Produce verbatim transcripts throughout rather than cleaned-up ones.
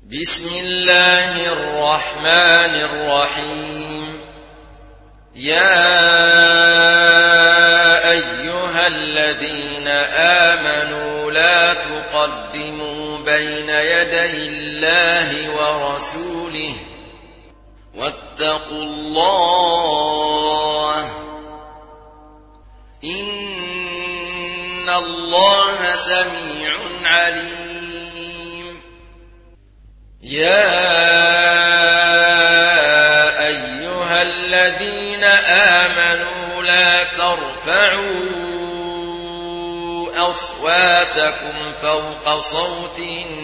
بسم الله الرحمن الرحيم. يا أيها الذين آمنوا لا تقدموا بين يدي الله ورسوله واتقوا الله إن الله سميع عليم. يا أيها الذين آمنوا لا ترفعوا أصواتكم فوق صوت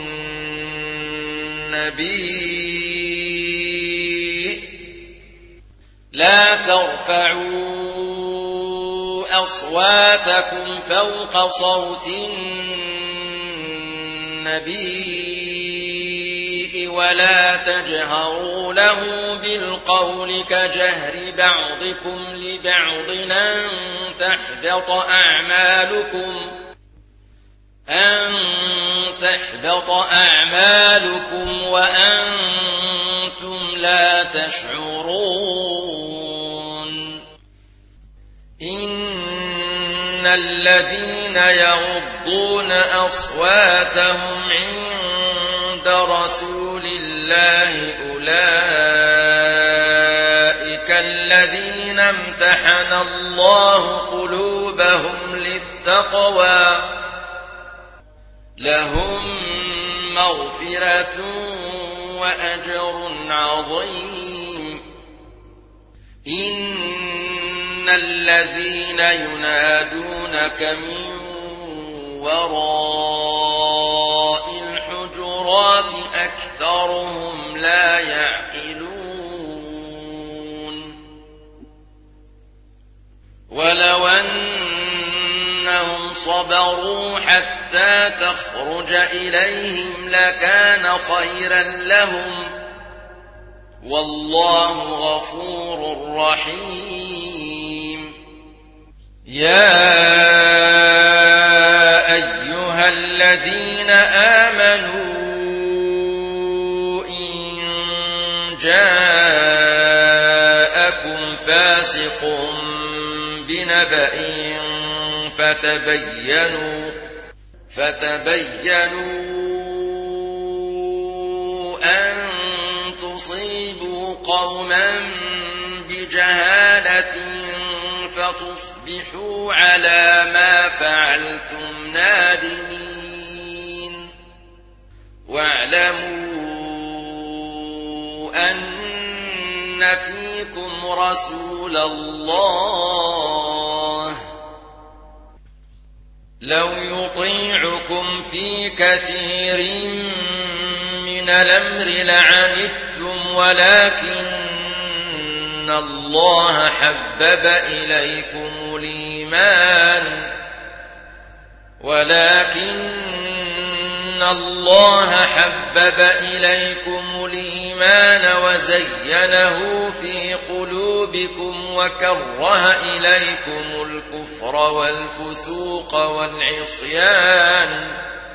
النبي لا ترفعوا أصواتكم فوق صوت النبي ولا تجهروا له بالقول كجهر بعضكم لبعض أن تحبط أعمالكم أن تحبط أعمالكم وأنتم لا تشعرون. إن الذين يغضون أصواتهم عند رسول الله أولئك الذين امتحن الله قلوبهم للتقوى لهم مغفرة وأجر عظيم. إن الذين ينادونك من وراء الحجرات أكثرهم لا يعقلون. ولو أنهم صبروا حتى تخرج إليهم لكان خيرا لهم والله غفور رحيم. يا أيها الذين آمنوا إن جاءكم فاسق بنبأ فتبينوا فتبينوا أن تصيبوا قوما بجهالة فتصبحوا على ما فعلتم نادمين. واعلموا أن فيكم رسول الله لو يطيعكم في كثير من الأمر لعنتم ولكن الله حبب إليكم الإيمان ولكن الله حبب إليكم الإيمان وزينه في قلوبكم وكره إليكم الكفر والفسوق والعصيان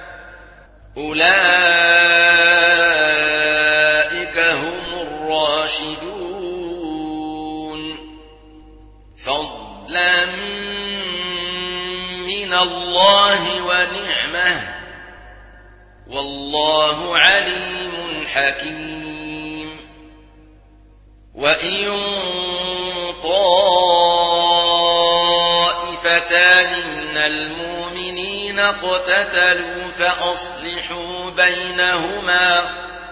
أولئك هم الراشدون فضلا من الله ونعمه والله عليم حكيم. وإن طائفتان من المؤمنين اقتتلوا فأصلحوا بينهما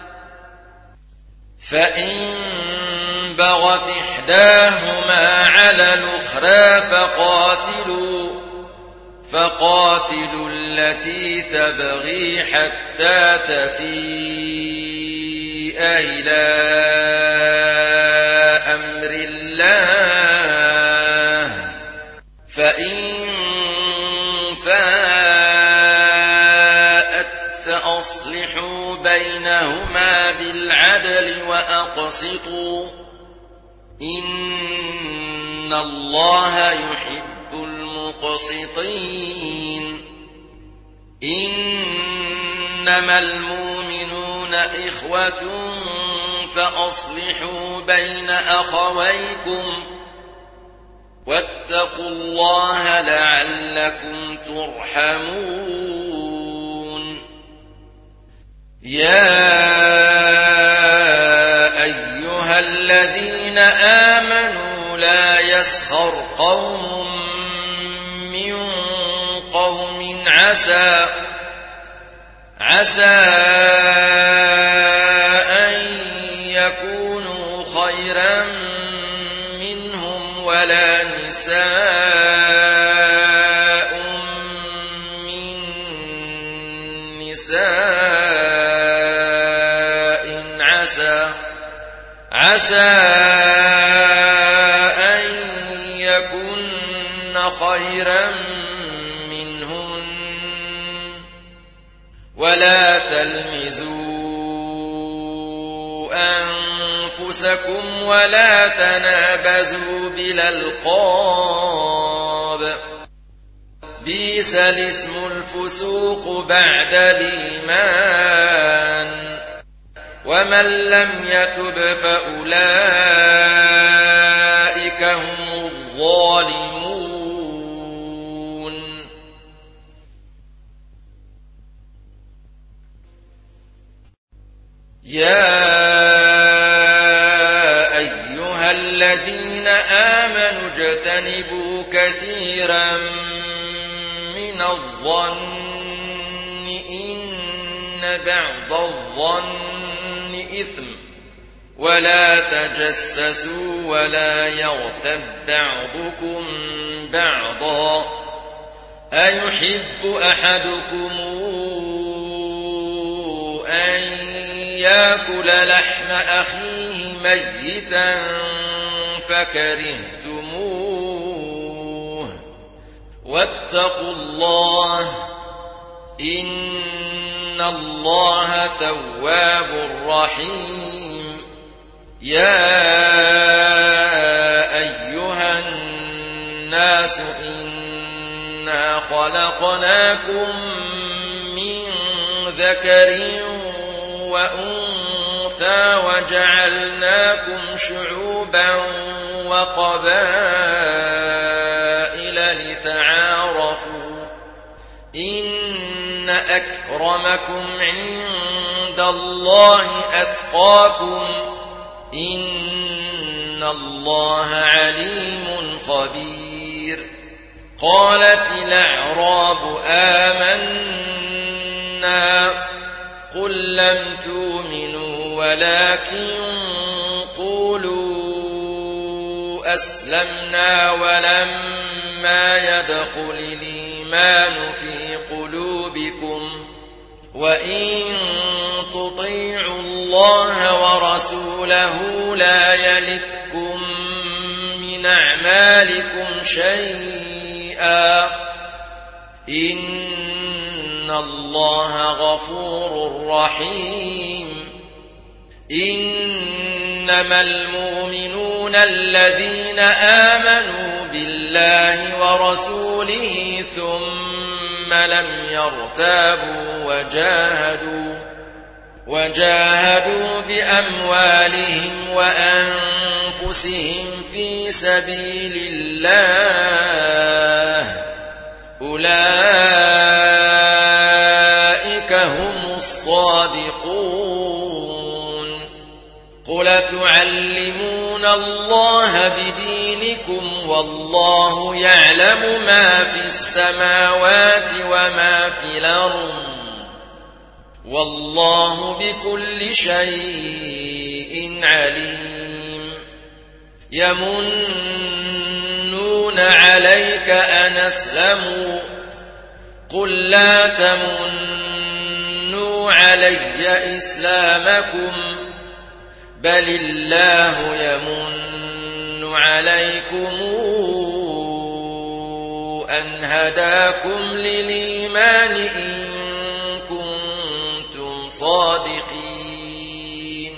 فإن بغت إحداهما على الأخرى فقاتلوا فقاتلوا التي تبغي حتى تفيء إلى أمر الله فإن فاءت فأصلحوا بينهما بالعدل وأقسطوا إن الله يحب المقسطين. إنما المؤمنون إخوة فأصلحوا بين أخويكم واتقوا الله لعلكم ترحمون يا أيها الذين آمنوا لا يسخر قوم من قوم عسى عسى أن يكونوا خيرا منهم ولا نساء من نساء عسى عسى أن يكن خيرا منهن ولا تلمزوا أنفسكم ولا تنابزوا بالألقاب بئس الاسم الفسوق بعد الإيمان ومن لم يتب فأولئك هم الظالمون يا أيها الذين آمنوا اجتنبوا كثيرا من الظن إن بعض الظن إثم ولا تجسسوا ولا يغتب بعضكم بعضا أيحب أحدكم أن يأكل لحم أخيه ميتا فكرهتموه واتقوا الله إن الله تواب رحيم يا أيها الناس إنا خلقناكم من ذكر وأنثى وجعلناكم شعوبا وقبائل لتعارفوا إن أكرمكم عند الله أتقاكم إن الله عليم خبير قالت الأعراب آمنا قل لم تؤمنوا ولكن قولوا أسلمنا ولما يدخل الإيمان في قلوبكم وإن تطيعوا الله ورسوله لا يلتكم من أعمالكم شيئا إن الله غفور رحيم إنما المؤمنون الذين آمنوا بالله ورسوله ثم لم يرتابوا وجاهدوا وجاهدوا بأموالهم وأنفسهم في سبيل الله أولئك هم الصادقون قل تعلمون الله بدينكم والله يعلم ما في السماوات وما في الأرض والله بكل شيء عليم يمنون عليك أن أسلموا قل لا تمنوا علي إسلامكم بل الله يمن عليكم أن هداكم للإيمان إن كنتم صادقين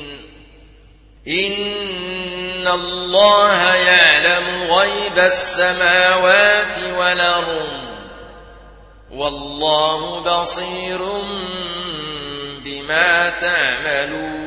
إن الله يعلم غيب السماوات والأرض والله بصير بما تعملون